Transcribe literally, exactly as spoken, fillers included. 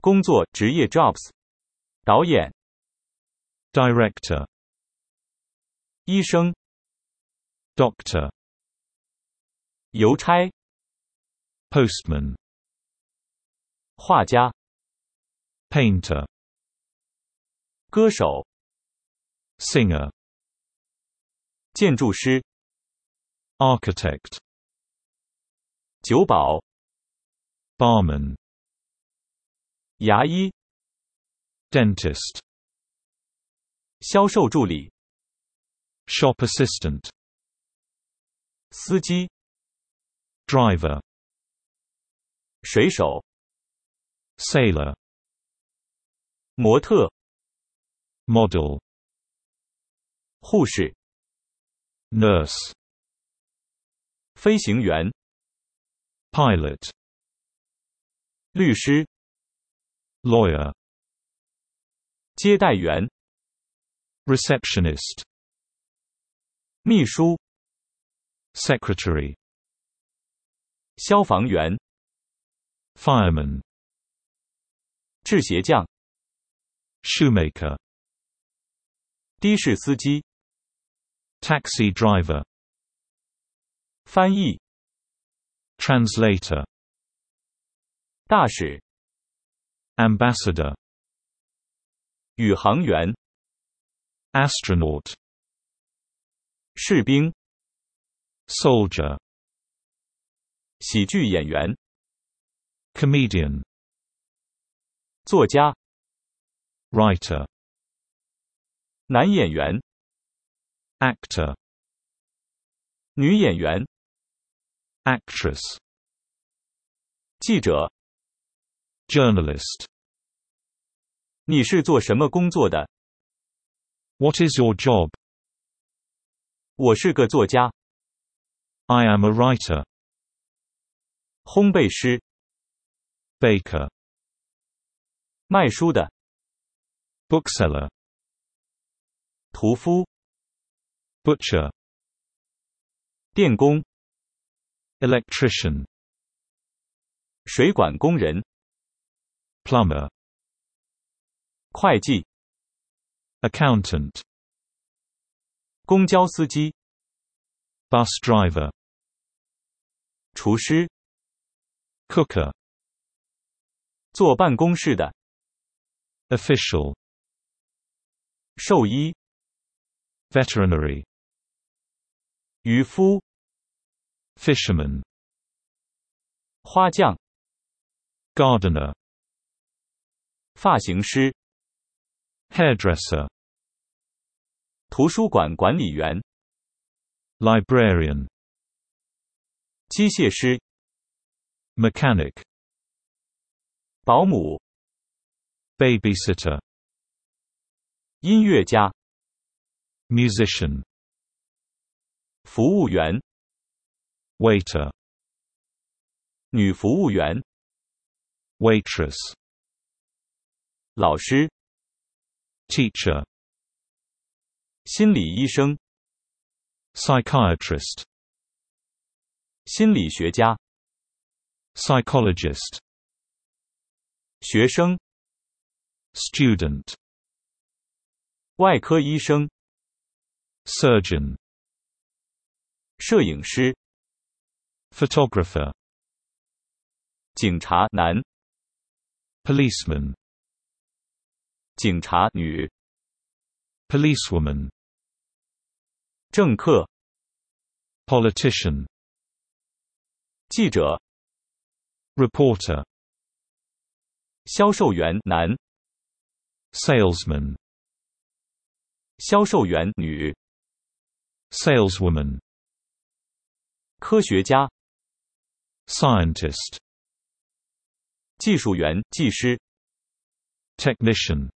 工作职业 jobs， 导演 Director. 医生 Doctor. 邮差 Postman. 画家 Painter. 歌手 Singer. 建筑师 Architect. 酒保 Barman. 牙医 Dentist. 销售助理 Shop assistant. 司机 Driver. 水手 Sailor. 模特 Model. 护士 Nurse. 飞行员 Pilot. 律师 Lawyer. 接待员 Receptionist. 秘书 Secretary. 消防员 Fireman. 制鞋匠 Shoemaker. 的士司机 Taxi driver. 翻译 Translator. 大使 Ambassador. 宇航员 Astronaut. 士兵 Soldier. 喜剧演员 Comedian. 作家 Writer. 男演员 Actor. 女演员 Actress. 记者 Journalist. 你是做什么工作的？ What is your job? 我是个作家 I am a writer. 烘焙师 Baker. 卖书的 Bookseller. 屠夫 Butcher. 电工 Electrician. 水管工人 Plumber. 会计 Accountant. 公交司机 Bus driver. 厨师 Cooker. 坐办公室的 Official. 兽医 Veterinary. 渔夫 Fisherman. 花匠 Gardener. 发型师 Hairdresser. 图书馆管理员 Librarian. 机械师 Mechanic. 保姆 Babysitter. 音乐家 Musician. 服务员 Waiter. 女服务员 Waitress. 老师 Teacher. 心理医生 Psychiatrist. 心理学家 Psychologist. 学生 Student. 外科医生 Surgeon. 摄影师 Photographer. 警察男 Policeman. 警察女 Policewoman. 政客 Politician. 记者 Reporter. 销售员男 Salesman. 销售员女 Saleswoman. 科学家 Scientist. 技术员技师 Technician.